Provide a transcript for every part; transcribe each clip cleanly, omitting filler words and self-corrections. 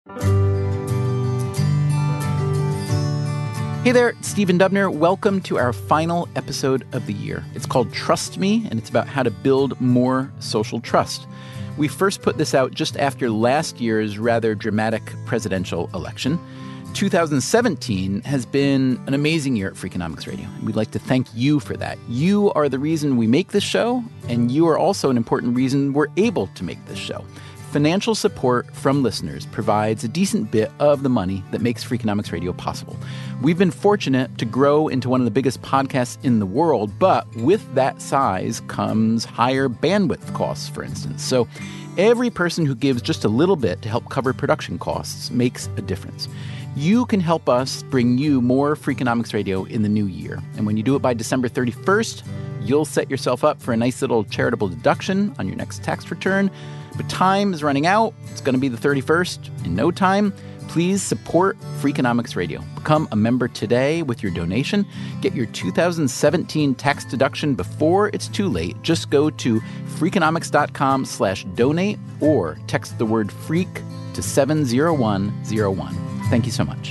Hey there, it's Stephen Dubner. Welcome to our final episode of the year. It's called Trust Me, and it's about how to build more social trust. We first put this out just after last year's rather dramatic presidential election. 2017 has been an amazing year at Freakonomics Radio, and we'd like to thank you for that. You are the reason we make this show, and you are also an important reason we're able to make this show. Financial support from listeners provides a decent bit of the money that makes Freakonomics Radio possible. We've been fortunate to grow into one of the biggest podcasts in the world, but with that size comes higher bandwidth costs, for instance. So every person who gives just a little bit to help cover production costs makes a difference. You can help us bring you more Freakonomics Radio in the new year. And when you do it by December 31st, you'll set yourself up for a nice little charitable deduction on your next tax return. But time is running out. It's going to be the 31st in no time. Please support Freakonomics Radio. Become a member today with your donation. Get your 2017 tax deduction before it's too late. Just go to Freakonomics.com/donate or text the word FREAK to 70101. Thank you so much.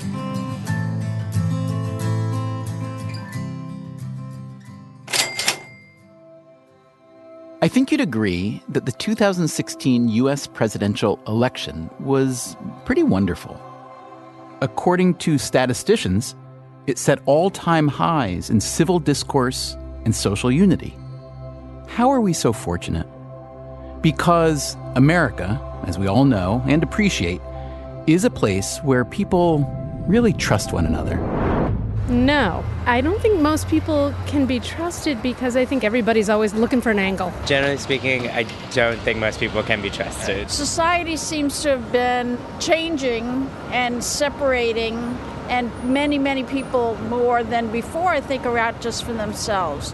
I think you'd agree that the 2016 U.S. presidential election was pretty wonderful. According to statisticians, it set all-time highs in civil discourse and social unity. How are we so fortunate? Because America, as we all know and appreciate, is a place where people really trust one another. No, I don't think most people can be trusted because I think everybody's always looking for an angle. Generally speaking, I don't think most people can be trusted. Society seems to have been changing and separating, and many, many people more than before, I think, are out just for themselves.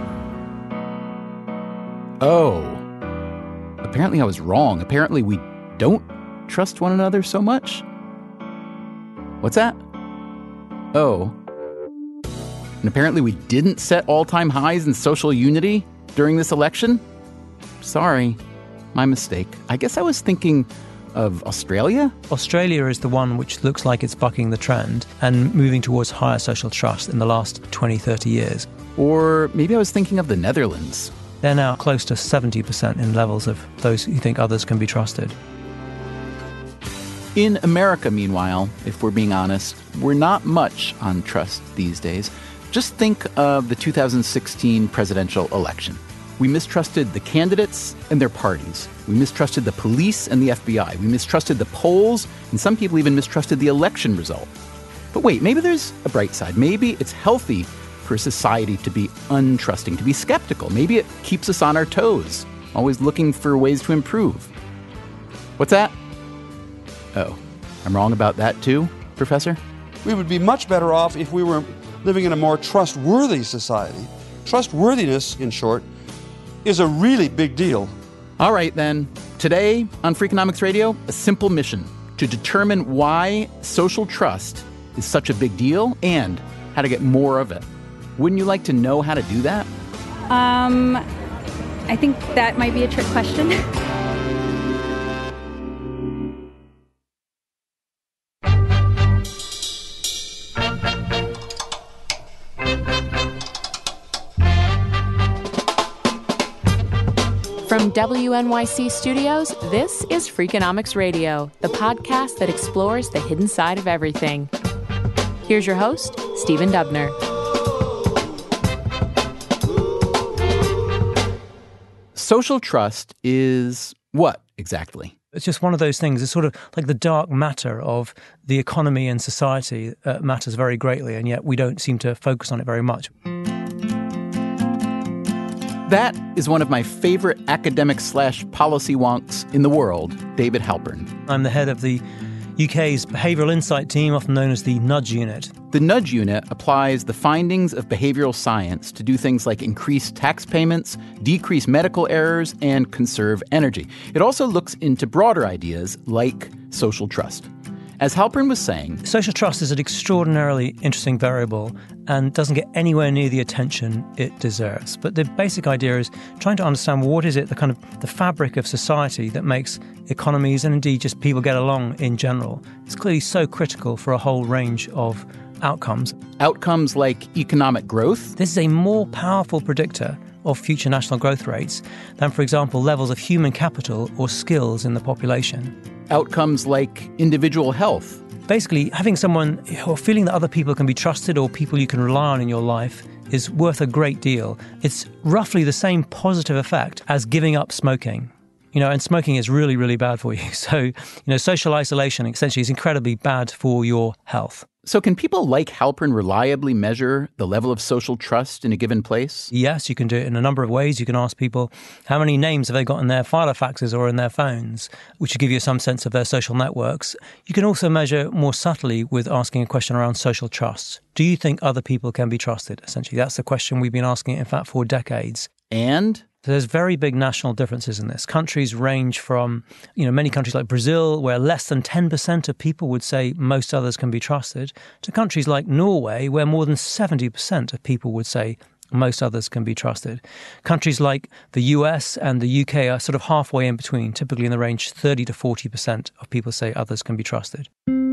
Oh, apparently I was wrong. Apparently we don't trust one another so much. What's that? Oh. And apparently we didn't set all-time highs in social unity during this election? Sorry, my mistake. I guess I was thinking of Australia? Australia is the one which looks like it's bucking the trend and moving towards higher social trust in the last 20, 30 years. Or maybe I was thinking of the Netherlands. They're now close to 70% in levels of those who think others can be trusted. In America, meanwhile, if we're being honest, we're not much on trust these days. Just think of the 2016 presidential election. We mistrusted the candidates and their parties. We mistrusted the police and the FBI. We mistrusted the polls, and some people even mistrusted the election result. But wait, maybe there's a bright side. Maybe it's healthy for society to be untrusting, to be skeptical. Maybe it keeps us on our toes, always looking for ways to improve. What's that? Oh, I'm wrong about that too, Professor? We would be much better off if we were living in a more trustworthy society. Trustworthiness, in short, is a really big deal. All right, then. Today on Freakonomics Radio, a simple mission to determine why social trust is such a big deal and how to get more of it. Wouldn't you like to know how to do that? I think that might be a trick question. From WNYC Studios, this is Freakonomics Radio, the podcast that explores the hidden side of everything. Here's your host, Stephen Dubner. Social trust is what exactly? It's just one of those things. It's sort of like the dark matter of the economy and society matters very greatly, and yet we don't seem to focus on it very much. That is one of my favorite academic/policy wonks in the world, David Halpern. I'm the head of the UK's Behavioural Insight Team, often known as the Nudge Unit. The Nudge Unit applies the findings of behavioral science to do things like increase tax payments, decrease medical errors, and conserve energy. It also looks into broader ideas like social trust. As Halpern was saying, social trust is an extraordinarily interesting variable and doesn't get anywhere near the attention it deserves. But the basic idea is trying to understand what is it, the fabric of society that makes economies and indeed just people get along in general. It's clearly so critical for a whole range of outcomes. Outcomes like economic growth. This is a more powerful predictor of future national growth rates than, for example, levels of human capital or skills in the population. Outcomes like individual health. Basically, having someone or feeling that other people can be trusted or people you can rely on in your life is worth a great deal. It's roughly the same positive effect as giving up smoking. And smoking is really, really bad for you. So, social isolation essentially is incredibly bad for your health. So can people like Halpern reliably measure the level of social trust in a given place? Yes, you can do it in a number of ways. You can ask people how many names have they got in their filofaxes or in their phones, which will give you some sense of their social networks. You can also measure more subtly with asking a question around social trust. Do you think other people can be trusted? Essentially, that's the question we've been asking, in fact, for decades. And there's very big national differences in this. Countries range from, many countries like Brazil, where less than 10% of people would say most others can be trusted, to countries like Norway, where more than 70% of people would say most others can be trusted. Countries like the US and the UK are sort of halfway in between, typically in the range 30 to 40% of people say others can be trusted.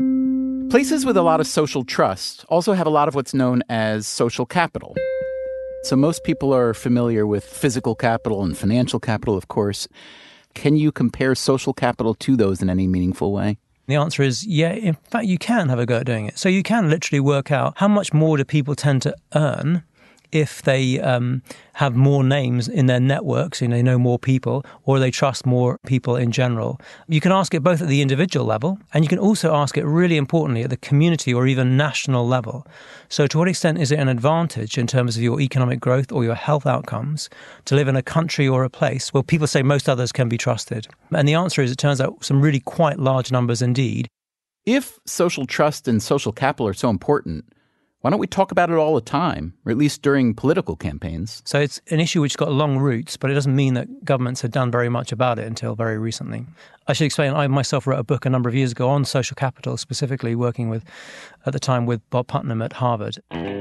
Places with a lot of social trust also have a lot of what's known as social capital. So most people are familiar with physical capital and financial capital, of course. Can you compare social capital to those in any meaningful way? The answer is, yeah, in fact, you can have a go at doing it. So you can literally work out how much more do people tend to earn if they have more names in their networks, they know more people, or they trust more people in general. You can ask it both at the individual level, and you can also ask it really importantly at the community or even national level. So to what extent is it an advantage in terms of your economic growth or your health outcomes to live in a country or a place where people say most others can be trusted? And the answer is, it turns out, some really quite large numbers indeed. If social trust and social capital are so important, why don't we talk about it all the time, or at least during political campaigns? So it's an issue which got long roots, but it doesn't mean that governments had done very much about it until very recently. I should explain, I myself wrote a book a number of years ago on social capital, specifically working at the time with Bob Putnam at Harvard.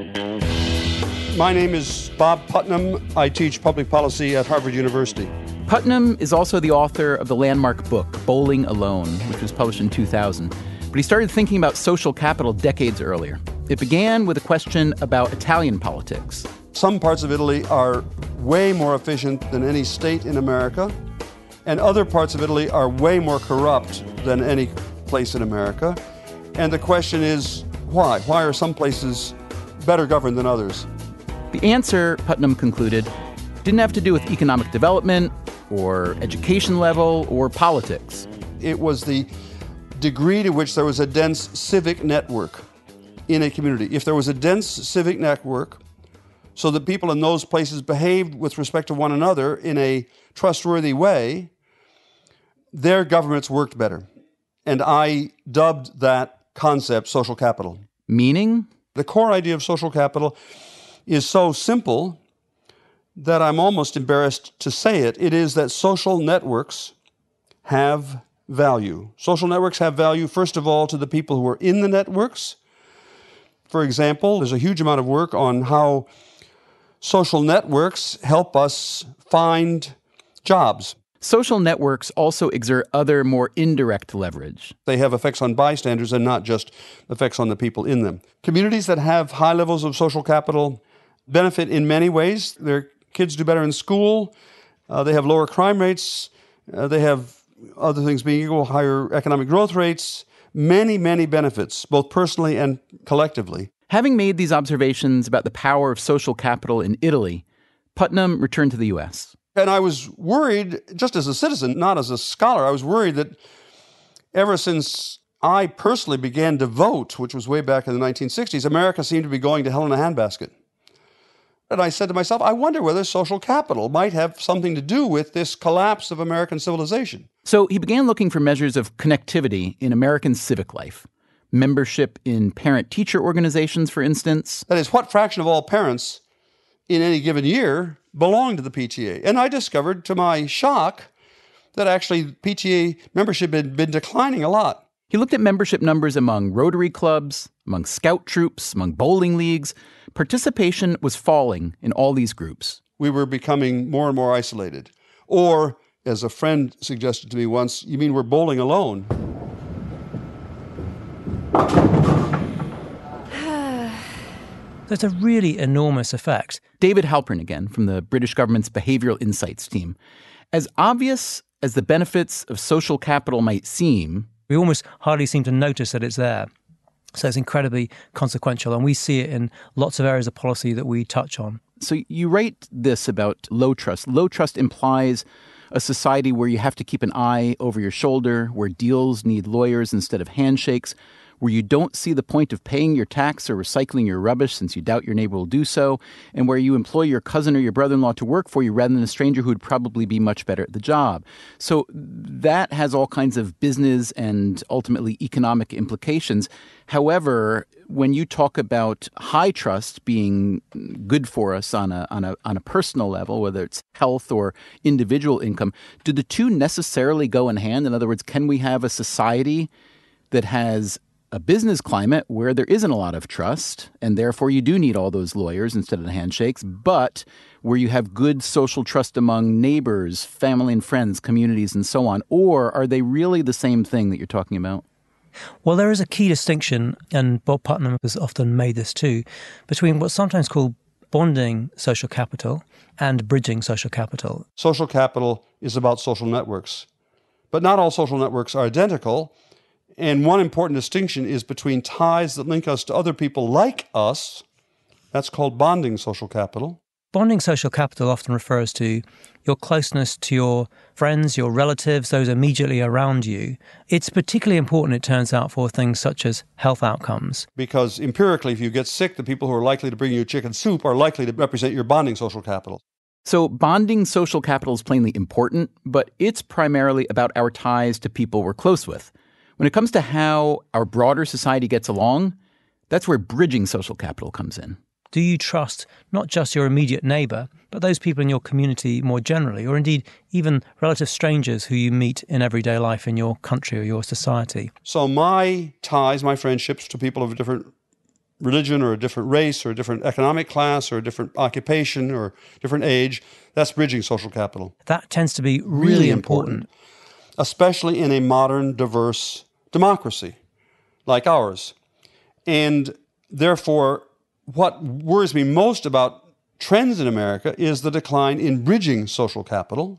My name is Bob Putnam. I teach public policy at Harvard University. Putnam is also the author of the landmark book, Bowling Alone, which was published in 2000. But he started thinking about social capital decades earlier. It began with a question about Italian politics. Some parts of Italy are way more efficient than any state in America, and other parts of Italy are way more corrupt than any place in America. And the question is, why? Why are some places better governed than others? The answer, Putnam concluded, didn't have to do with economic development or education level or politics. It was the degree to which there was a dense civic network in a community. If there was a dense civic network so that people in those places behaved with respect to one another in a trustworthy way, their governments worked better. And I dubbed that concept social capital. Meaning? The core idea of social capital is so simple that I'm almost embarrassed to say it. It is that social networks have value. Social networks have value, first of all, to the people who are in the networks. For example, there's a huge amount of work on how social networks help us find jobs. Social networks also exert other, more indirect leverage. They have effects on bystanders and not just effects on the people in them. Communities that have high levels of social capital benefit in many ways. Their kids do better in school. They have lower crime rates. They have, other things being equal, higher economic growth rates. Many, many benefits, both personally and collectively. Having made these observations about the power of social capital in Italy, Putnam returned to the U.S. And I was worried, just as a citizen, not as a scholar, I was worried that ever since I personally began to vote, which was way back in the 1960s, America seemed to be going to hell in a handbasket. And I said to myself, I wonder whether social capital might have something to do with this collapse of American civilization. So he began looking for measures of connectivity in American civic life. Membership in parent-teacher organizations, for instance. That is, what fraction of all parents in any given year belong to the PTA? And I discovered, to my shock, that actually PTA membership had been declining a lot. He looked at membership numbers among Rotary clubs, among scout troops, among bowling leagues. Participation was falling in all these groups. We were becoming more and more isolated. Or, as a friend suggested to me once, you mean we're bowling alone? There's a really enormous effect. David Halpern again from the British government's Behavioural Insights team. As obvious as the benefits of social capital might seem, we almost hardly seem to notice that it's there. So it's incredibly consequential, and we see it in lots of areas of policy that we touch on. So you write this about low trust. Low trust implies a society where you have to keep an eye over your shoulder, where deals need lawyers instead of handshakes, where you don't see the point of paying your tax or recycling your rubbish since you doubt your neighbor will do so, and where you employ your cousin or your brother-in-law to work for you rather than a stranger who would probably be much better at the job. So that has all kinds of business and ultimately economic implications. However, when you talk about high trust being good for us on a personal level, whether it's health or individual income, do the two necessarily go in hand? In other words, can we have a society that has a business climate where there isn't a lot of trust, and therefore you do need all those lawyers instead of the handshakes, but where you have good social trust among neighbors, family and friends, communities, and so on? Or are they really the same thing that you're talking about? Well, there is a key distinction, and Bob Putnam has often made this too, between what's sometimes called bonding social capital and bridging social capital. Social capital is about social networks, but not all social networks are identical. And one important distinction is between ties that link us to other people like us. That's called bonding social capital. Bonding social capital often refers to your closeness to your friends, your relatives, those immediately around you. It's particularly important, it turns out, for things such as health outcomes. Because empirically, if you get sick, the people who are likely to bring you chicken soup are likely to represent your bonding social capital. So bonding social capital is plainly important, but it's primarily about our ties to people we're close with. When it comes to how our broader society gets along, that's where bridging social capital comes in. Do you trust not just your immediate neighbour, but those people in your community more generally, or indeed even relative strangers who you meet in everyday life in your country or your society? So my ties, my friendships to people of a different religion or a different race or a different economic class or a different occupation or different age, that's bridging social capital. That tends to be really important. Especially in a modern, diverse democracy like ours. And therefore, what worries me most about trends in America is the decline in bridging social capital.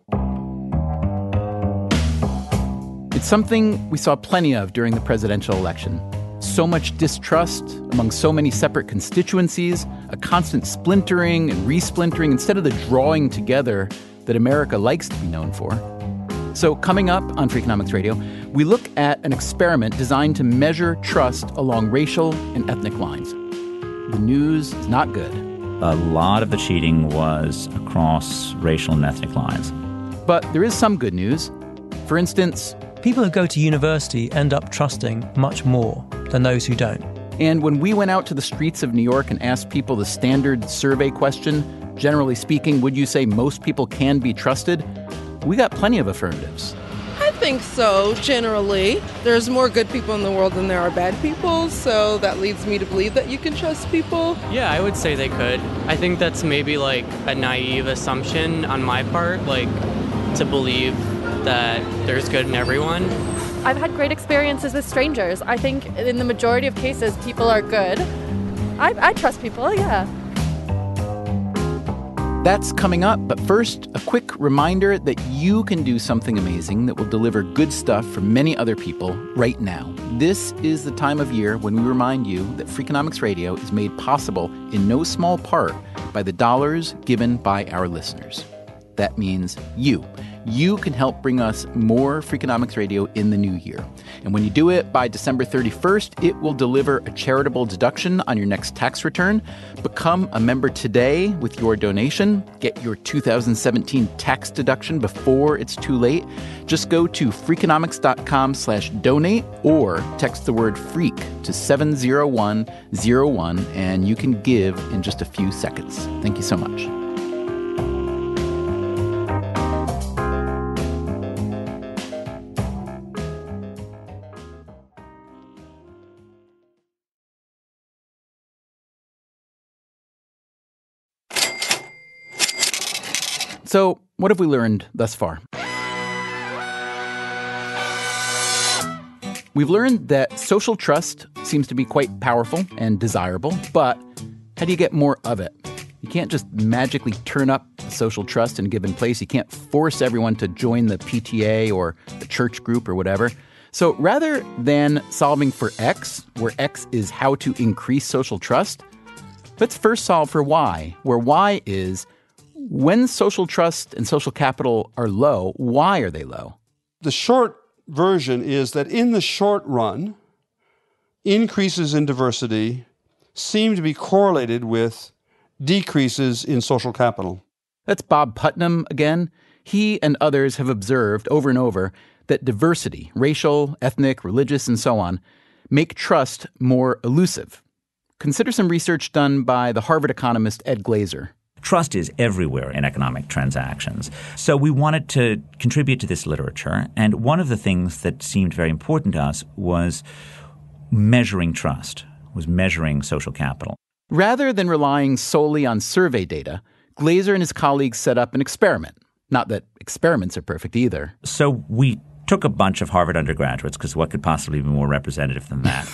It's something we saw plenty of during the presidential election. So much distrust among so many separate constituencies, a constant splintering and resplintering instead of the drawing together that America likes to be known for. So coming up on Freakonomics Radio, we look at an experiment designed to measure trust along racial and ethnic lines. The news is not good. A lot of the cheating was across racial and ethnic lines. But there is some good news. For instance, people who go to university end up trusting much more than those who don't. And when we went out to the streets of New York and asked people the standard survey question, generally speaking, would you say most people can be trusted? We got plenty of affirmatives. I think so, generally. There's more good people in the world than there are bad people, so that leads me to believe that you can trust people. Yeah, I would say they could. I think that's maybe like a naive assumption on my part, like to believe that there's good in everyone. I've had great experiences with strangers. I think in the majority of cases, people are good. I trust people, yeah. That's coming up, but first, a quick reminder that you can do something amazing that will deliver good stuff for many other people right now. This is the time of year when we remind you that Freakonomics Radio is made possible in no small part by the dollars given by our listeners. That means you. You can help bring us more Freakonomics Radio in the new year. And when you do it by December 31st, it will deliver a charitable deduction on your next tax return. Become a member today with your donation. Get your 2017 tax deduction before it's too late. Just go to Freakonomics.com/donate or text the word FREAK to 70101 and you can give in just a few seconds. Thank you so much. So what have we learned thus far? We've learned that social trust seems to be quite powerful and desirable, but how do you get more of it? You can't just magically turn up social trust in a given place. You can't force everyone to join the PTA or the church group or whatever. So rather than solving for X, where X is how to increase social trust, let's first solve for Y, where Y is when social trust and social capital are low, why are they low? The short version is that in the short run, increases in diversity seem to be correlated with decreases in social capital. That's Bob Putnam again. He and others have observed over and over that diversity, racial, ethnic, religious, and so on, make trust more elusive. Consider some research done by the Harvard economist Ed Glaeser. Trust is everywhere in economic transactions. So we wanted to contribute to this literature, and one of the things that seemed very important to us was measuring trust, was measuring social capital. Rather than relying solely on survey data, Glaeser and his colleagues set up an experiment. Not that experiments are perfect either. So we took a bunch of Harvard undergraduates, because what could possibly be more representative than that?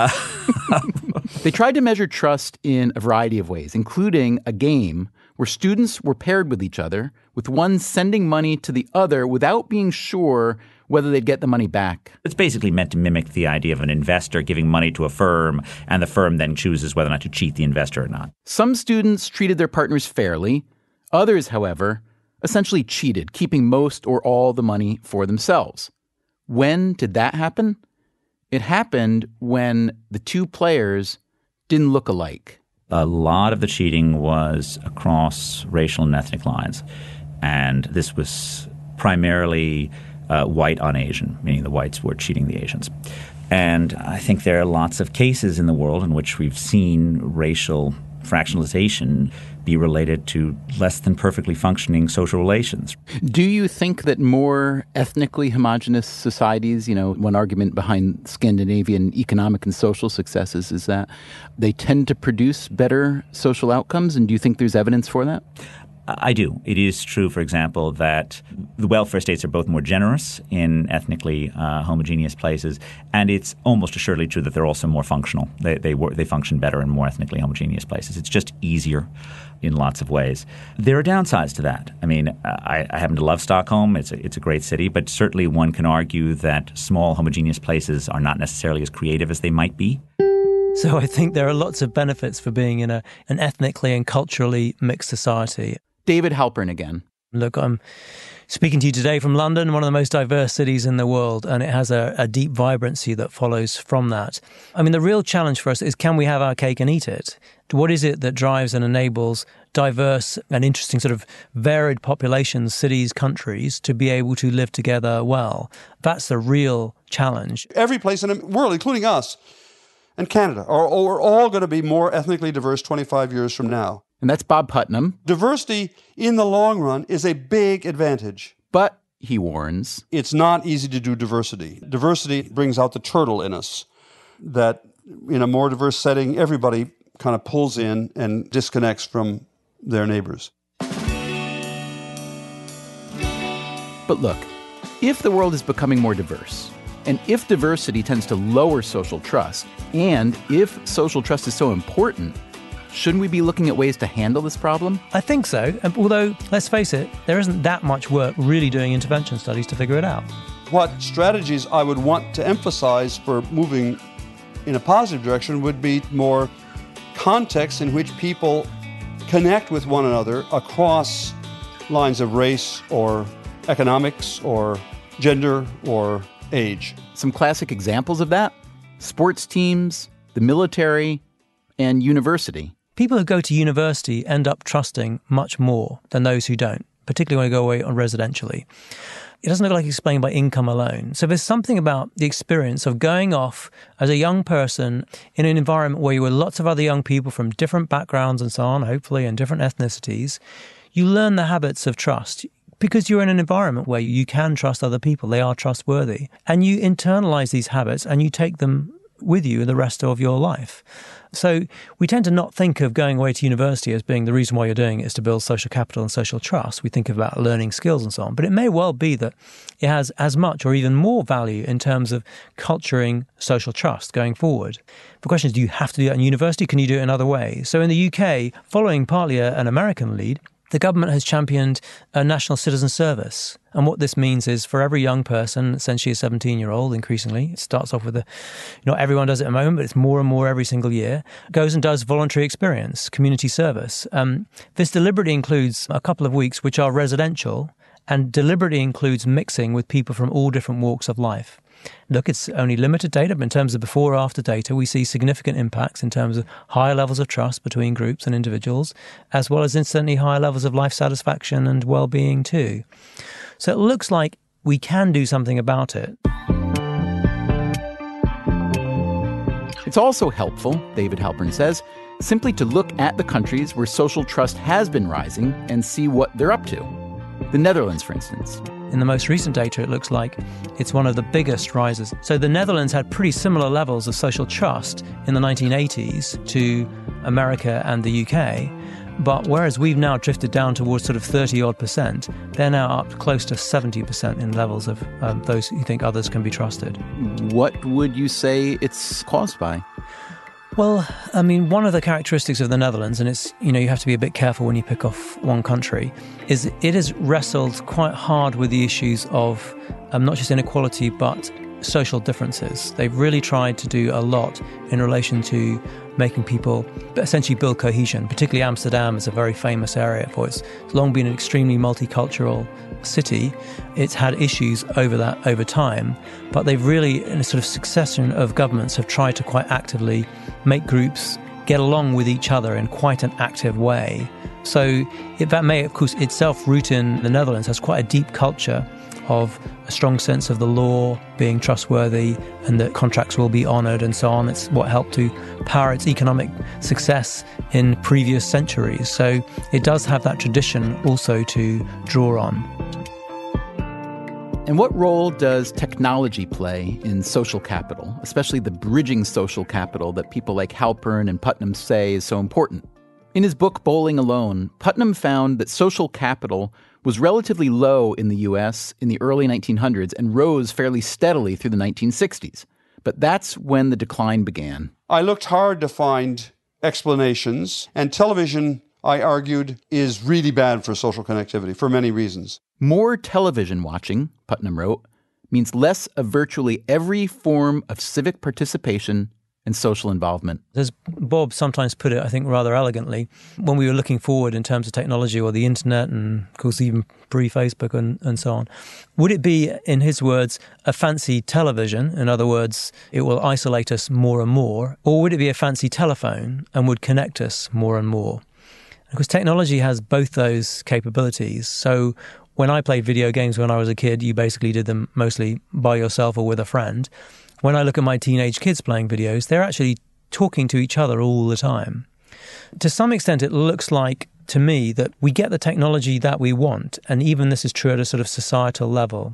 They tried to measure trust in a variety of ways, including a game where students were paired with each other, with one sending money to the other without being sure whether they'd get the money back. It's basically meant to mimic the idea of an investor giving money to a firm, and the firm then chooses whether or not to cheat the investor or not. Some students treated their partners fairly. Others, however, essentially cheated, keeping most or all the money for themselves. When did that happen? It happened when the two players didn't look alike. A lot of the cheating was across racial and ethnic lines, and this was primarily white on Asian, meaning the whites were cheating the Asians. And I think there are lots of cases in the world in which we've seen racial fractionalization be related to less than perfectly functioning social relations. Do you think that more ethnically homogenous societies, one argument behind Scandinavian economic and social successes is that they tend to produce better social outcomes? And do you think there's evidence for that? I do. It is true, for example, that the welfare states are both more generous in ethnically homogeneous places, and it's almost assuredly true that they're also more functional. They function better in more ethnically homogeneous places. It's just easier in lots of ways. There are downsides to that. I mean, I happen to love Stockholm. It's a great city, but certainly one can argue that small homogeneous places are not necessarily as creative as they might be. So I think there are lots of benefits for being in an ethnically and culturally mixed society. David Halpern again. Look, I'm speaking to you today from London, one of the most diverse cities in the world, and it has a deep vibrancy that follows from that. I mean, the real challenge for us is, can we have our cake and eat it? What is it that drives and enables diverse and interesting sort of varied populations, cities, countries to be able to live together well? That's the real challenge. Every place in the world, including us and Canada, are all going to be more ethnically diverse 25 years from now. And that's Bob Putnam. Diversity in the long run is a big advantage. But, he warns, it's not easy to do diversity. Diversity brings out the turtle in us, that in a more diverse setting, everybody kind of pulls in and disconnects from their neighbors. But look, if the world is becoming more diverse, and if diversity tends to lower social trust, and if social trust is so important, shouldn't we be looking at ways to handle this problem? I think so. Although, let's face it, there isn't that much work really doing intervention studies to figure it out. What strategies I would want to emphasize for moving in a positive direction would be more contexts in which people connect with one another across lines of race or economics or gender or age. Some classic examples of that: sports teams, the military, and university. People who go to university end up trusting much more than those who don't, particularly when they go away residentially. It doesn't look like explained by income alone. So there's something about the experience of going off as a young person in an environment where you were lots of other young people from different backgrounds and so on, hopefully, and different ethnicities. You learn the habits of trust because you're in an environment where you can trust other people. They are trustworthy. And you internalize these habits and you take them with you the rest of your life. So we tend to not think of going away to university as being the reason why you're doing it is to build social capital and social trust. We think about learning skills and so on. But it may well be that it has as much or even more value in terms of culturing social trust going forward. The question is, do you have to do that in university? Can you do it in other ways? So in the UK, following partly an American lead, the government has championed a national citizen service. And what this means is for every young person, essentially a 17-year-old increasingly, it starts off with not everyone does it at the moment, but it's more and more every single year, goes and does voluntary experience, community service. This deliberately includes a couple of weeks which are residential and deliberately includes mixing with people from all different walks of life. Look, it's only limited data, but in terms of before-after data, we see significant impacts in terms of higher levels of trust between groups and individuals, as well as incidentally higher levels of life satisfaction and well-being too. So it looks like we can do something about it. It's also helpful, David Halpern says, simply to look at the countries where social trust has been rising and see what they're up to. The Netherlands, for instance. In the most recent data, it looks like it's one of the biggest rises. So the Netherlands had pretty similar levels of social trust in the 1980s to America and the UK. But whereas we've now drifted down towards sort of 30-odd%, they're now up close to 70% in levels of those who think others can be trusted. What would you say it's caused by? Well, I mean, one of the characteristics of the Netherlands, and it's, you have to be a bit careful when you pick off one country, is it has wrestled quite hard with the issues of not just inequality, but social differences. They've really tried to do a lot in relation to making people essentially build cohesion. Particularly Amsterdam is a very famous area for it. It's long been an extremely multicultural city. It's had issues over time, but they've really, in a sort of succession of governments, have tried to quite actively make groups get along with each other in quite an active way. So that may, of course, itself root in the Netherlands, has quite a deep culture of a strong sense of the law being trustworthy and that contracts will be honoured and so on. It's what helped to power its economic success in previous centuries. So it does have that tradition also to draw on. And what role does technology play in social capital, especially the bridging social capital that people like Halpern and Putnam say is so important? In his book, Bowling Alone, Putnam found that social capital was relatively low in the U.S. in the early 1900s and rose fairly steadily through the 1960s. But that's when the decline began. I looked hard to find explanations, and television, I argued, is really bad for social connectivity for many reasons. More television watching, Putnam wrote, means less of virtually every form of civic participation and social involvement. As Bob sometimes put it, I think rather elegantly, when we were looking forward in terms of technology or the internet and, of course, even pre-Facebook and so on, would it be, in his words, a fancy television? In other words, it will isolate us more and more. Or would it be a fancy telephone and would connect us more and more? Because technology has both those capabilities. So when I played video games when I was a kid, you basically did them mostly by yourself or with a friend. When I look at my teenage kids playing videos, they're actually talking to each other all the time. To some extent, it looks like, to me, that we get the technology that we want, and even this is true at a sort of societal level.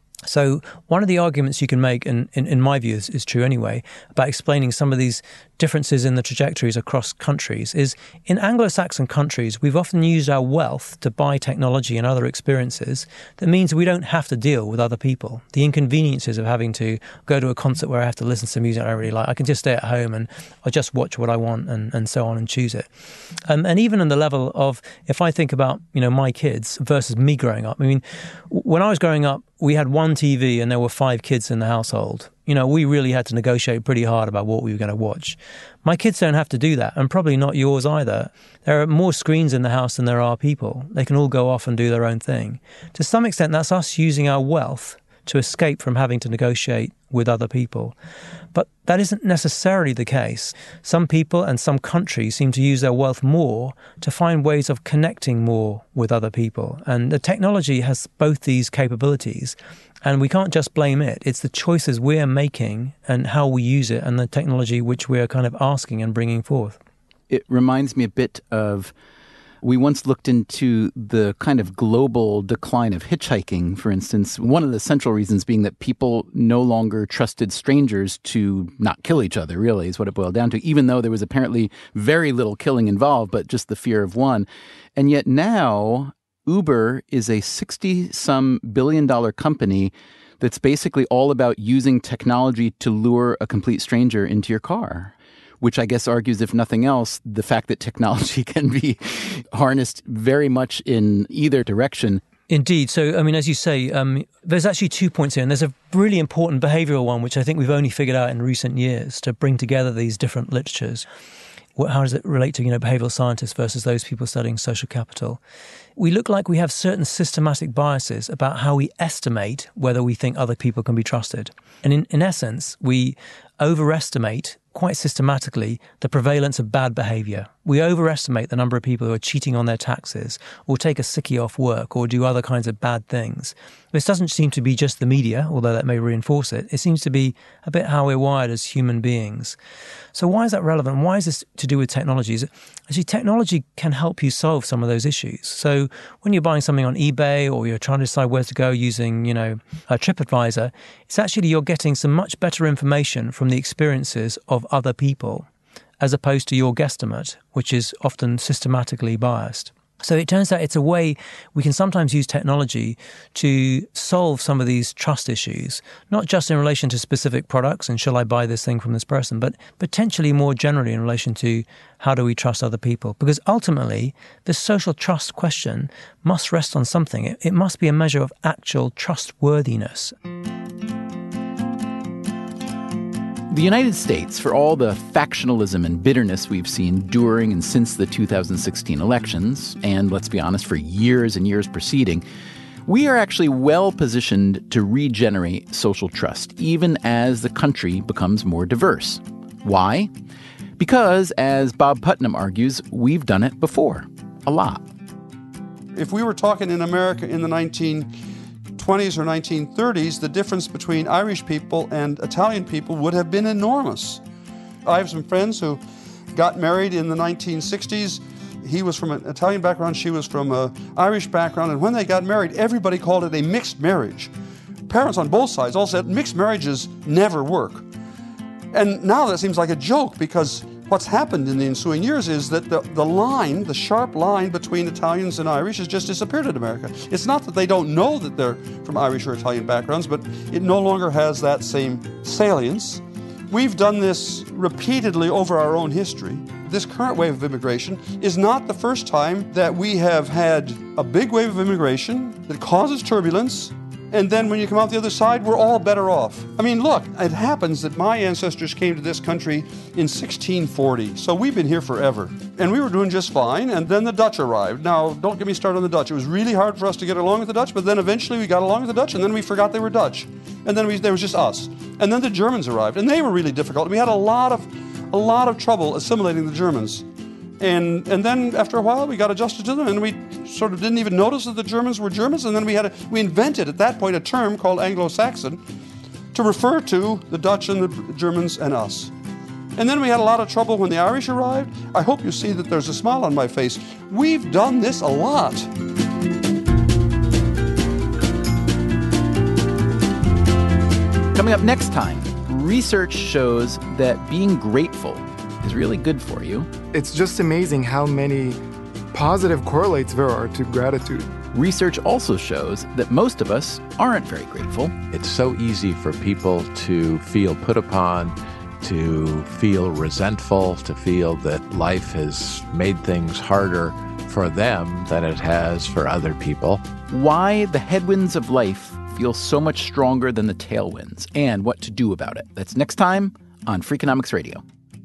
So one of the arguments you can make, and in my view is true anyway, about explaining some of these differences in the trajectories across countries is in Anglo-Saxon countries, we've often used our wealth to buy technology and other experiences that means we don't have to deal with other people. The inconveniences of having to go to a concert where I have to listen to music I really like. I can just stay at home and I'll just watch what I want and so on and choose it. And even in the level of, if I think about, my kids versus me growing up, I mean, when I was growing up, we had one TV and there were 5 kids in the household. We really had to negotiate pretty hard about what we were going to watch. My kids don't have to do that, and probably not yours either. There are more screens in the house than there are people. They can all go off and do their own thing. To some extent, that's us using our wealth to escape from having to negotiate with other people. But that isn't necessarily the case. Some people and some countries seem to use their wealth more to find ways of connecting more with other people. And the technology has both these capabilities. And we can't just blame it. It's the choices we're making and how we use it and the technology which we're kind of asking and bringing forth. It reminds me a bit of We once looked into the kind of global decline of hitchhiking, for instance, one of the central reasons being that people no longer trusted strangers to not kill each other, really, is what it boiled down to, even though there was apparently very little killing involved, but just the fear of one. And yet now, Uber is a $60-some billion company that's basically all about using technology to lure a complete stranger into your car, which I guess argues, if nothing else, the fact that technology can be harnessed very much in either direction. Indeed. So, I mean, as you say, there's actually 2 points here, and there's a really important behavioral one, which I think we've only figured out in recent years to bring together these different literatures. How does it relate to, behavioral scientists versus those people studying social capital? We look like we have certain systematic biases about how we estimate whether we think other people can be trusted. And in essence, we overestimate quite systematically the prevalence of bad behavior. We overestimate the number of people who are cheating on their taxes or take a sickie off work or do other kinds of bad things. This doesn't seem to be just the media, although that may reinforce it. It seems to be a bit how we're wired as human beings. So why is that relevant? Why is this to do with technologies? Actually, technology can help you solve some of those issues. So when you're buying something on eBay or you're trying to decide where to go using, a TripAdvisor, it's actually you're getting some much better information from the experiences of other people as opposed to your guesstimate, which is often systematically biased. So it turns out it's a way we can sometimes use technology to solve some of these trust issues, not just in relation to specific products and shall I buy this thing from this person, but potentially more generally in relation to how do we trust other people? Because ultimately, this social trust question must rest on something. It must be a measure of actual trustworthiness. The United States, for all the factionalism and bitterness we've seen during and since the 2016 elections, and let's be honest, for years and years preceding, we are actually well positioned to regenerate social trust, even as the country becomes more diverse. Why? Because, as Bob Putnam argues, we've done it before. A lot. If we were talking in America in the 1920s or 1930s, the difference between Irish people and Italian people would have been enormous. I have some friends who got married in the 1960s. He was from an Italian background, she was from an Irish background, and when they got married, everybody called it a mixed marriage. Parents on both sides all said mixed marriages never work. And now that seems like a joke, because what's happened in the ensuing years is that the sharp line between Italians and Irish has just disappeared in America. It's not that they don't know that they're from Irish or Italian backgrounds, but it no longer has that same salience. We've done this repeatedly over our own history. This current wave of immigration is not the first time that we have had a big wave of immigration that causes turbulence, and then when you come out the other side, we're all better off. I mean, look, it happens that my ancestors came to this country in 1640, so we've been here forever. And we were doing just fine, and then the Dutch arrived. Now, don't get me started on the Dutch. It was really hard for us to get along with the Dutch, but then eventually we got along with the Dutch, and then we forgot they were Dutch. And then there was just us. And then the Germans arrived, and they were really difficult. We had a lot of trouble assimilating the Germans. And then after a while, we got adjusted to them, and we sort of didn't even notice that the Germans were Germans. And then we invented at that point a term called Anglo-Saxon to refer to the Dutch and the Germans and us. And then we had a lot of trouble when the Irish arrived. I hope you see that there's a smile on my face. We've done this a lot. Coming up next time, research shows that being grateful is really good for you. It's just amazing how many positive correlates there are to gratitude. Research also shows that most of us aren't very grateful. It's so easy for people to feel put upon, to feel resentful, to feel that life has made things harder for them than it has for other people. Why the headwinds of life feel so much stronger than the tailwinds, and what to do about it. That's next time on Freakonomics Radio.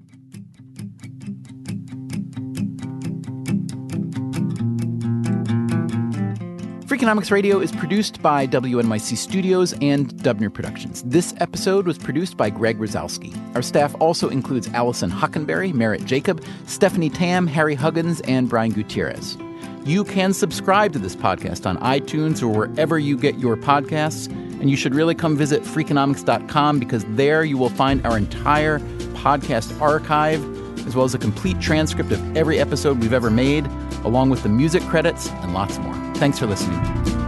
Freakonomics Radio is produced by WNYC Studios and Dubner Productions. This episode was produced by Greg Rosowski. Our staff also includes Allison Hockenberry, Merritt Jacob, Stephanie Tam, Harry Huggins, and Brian Gutierrez. You can subscribe to this podcast on iTunes or wherever you get your podcasts, and you should really come visit Freakonomics.com, because there you will find our entire podcast archive, as well as a complete transcript of every episode we've ever made, along with the music credits and lots more. Thanks for listening.